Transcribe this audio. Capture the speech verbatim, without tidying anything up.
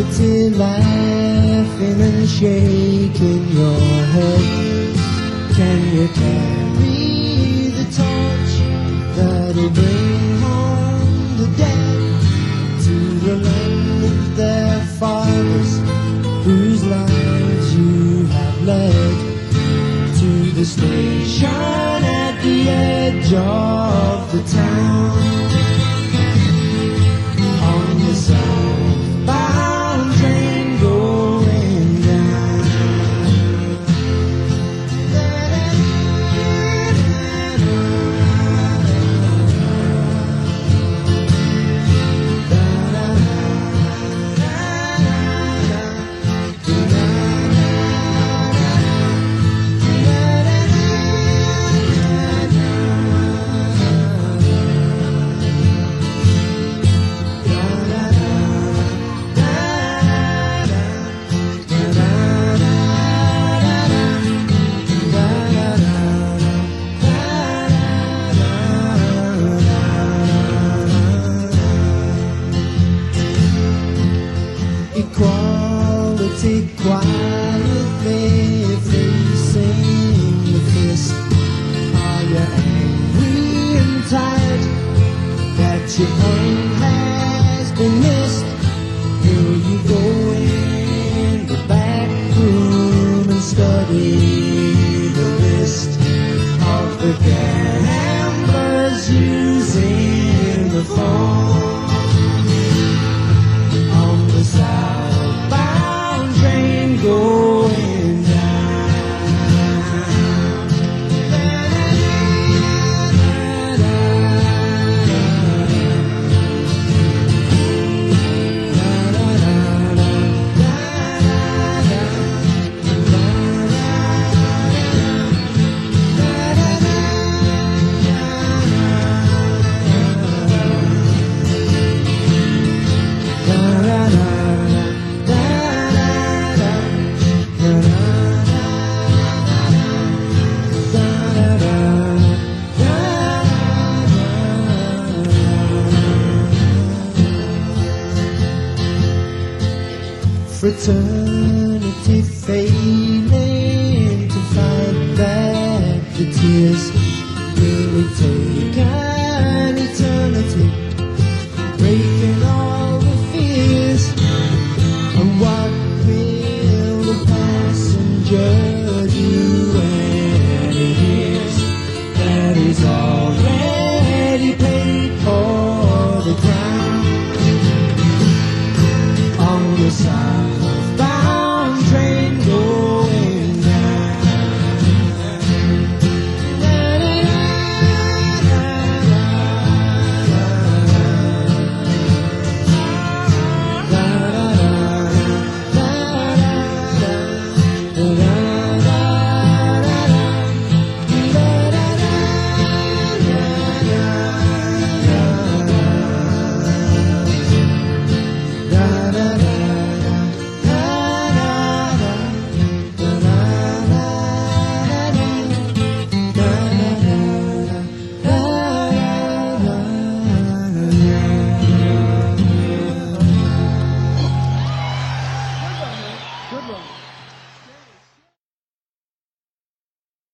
Equality, laughing and shaking your head. Can you carry the torch that'll bring home the dead to the land of their fathers, whose lives you have led, to the station at the edge of the town, on the southbound train going down. Equality, quietly facing the fist. Are you angry and tired that your point has been missed? Will you go in the back room and study the list of the gamblers using the phone on the southbound train going down? Fraternity failing to fight back the tears